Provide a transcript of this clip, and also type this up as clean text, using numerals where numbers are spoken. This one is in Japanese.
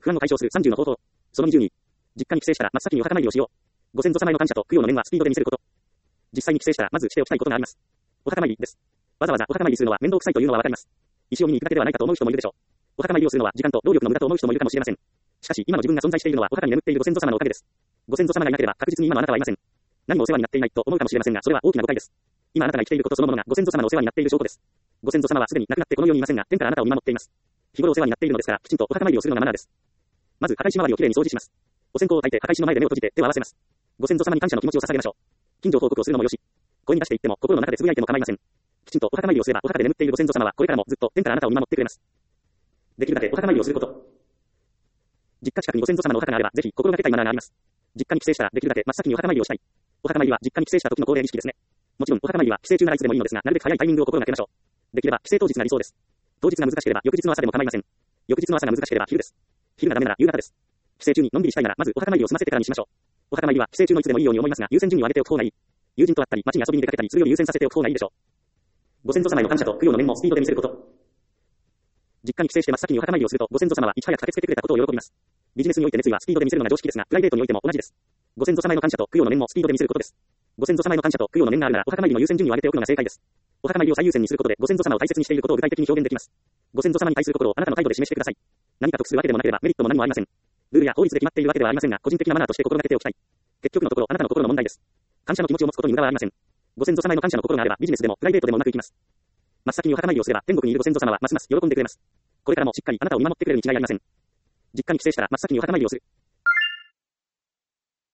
不安を解消する30の方法。その20に、実家に帰省したら真っ先にお墓参りをしよう。ご先祖様への感謝と供養の念はスピードで見せること。実際に帰省したらまずしておきたいことがあります。お墓参りです。わざわざお墓参りするのは面倒くさいというのはわかります。石を見に行くだけではないかと思う人もいるでしょう。お墓参りをするのは時間と労力の無駄と思う人もいるかもしれません。しかし今の自分が存在しているのはお墓に眠っているご先祖様のおかげです。ご先祖様がいなければ確実に今のあなたはいません。何もお世話になっていないと思うかもしれませんが、それは大きな誤解です。今あなたが生きていることそのものがご先祖様のお世話になっている証拠です。ご先祖様はすでに亡くなってこの世にいませんが、天からあなたを見守っています。日頃お世話になっているのですから、きちんとお墓参りをするのがマナーです。まず墓石周りをきれいに掃除します。お線香を焚いて墓石の前で目を閉じて手を合わせます。ご先祖様に感謝の気持ちを捧げましょう。近所報告をするのもよし、声に出していっても心の中でつぶやいても構いません。きちんとお墓参りをすればお墓で眠っているご先祖様はこれからもずっと天からあなたを見守ってくれます。できるだけお墓参りをすること。実家近くにご先祖様のお墓があればぜひ心がけたいマナーがあります。実家に帰省したらできるだけ真っ先にお墓参りをしたい。お墓参りは実家に帰省した時の恒例儀式ですね。もちろんお墓参りは帰省中ならいつでもいいのですが、なるべく早いタイミングを心がけましょう。できれば帰省当日が理想です。当日が難しければ翌日の朝でも構いません。翌日の朝が難しければ昼です。昼がダメなら夕方です。帰省中にのんびりしたいならまずお墓参りを済ませてからにしましょう。お墓参りは帰省中のいつでもいいように思いますが、優先順位を上げておく方がいい。友人と会ったり街に遊びに出かけたりするより優先させておく方がいいでしょう。ご先祖様への感謝と供養の念もスピードで見せること。実家に帰省して真っ先にお墓参りをするとご先祖様はいち早く駆けつけてくれたことを喜びます。ビジネスにおいて熱意はスピードで見せるのが常識ですが、プライベートにおいても同じです。ご先祖様への感謝と供養の念もスピードで見せることです。ご先祖様への感謝と供養の念があるならお墓参りの優先順位を上げておくのが正解です。お墓参りを最優先にすることでご先祖様を大切にしていることを具体的に表現できます。ご先祖様に対する心をあなたの態度で示してください。何か得するわけでもなければメリットも何もありません。ルールや法律で決まっているわけではありませんが、個人的なマナーとして心がけておきたい。結局のところあなたの心の問題です。感謝の気持ちを持つことに無駄はありません。ご先祖様への感謝の心があればビジネスでもプライベートでもうまくいきます。真っ先にお墓参りをすれば天国にいるご先祖様はますます喜んでくれます。これからもしっかりあなたを見守ってくれるに違いありません。実家に帰省したら真っ先にお墓参りをする。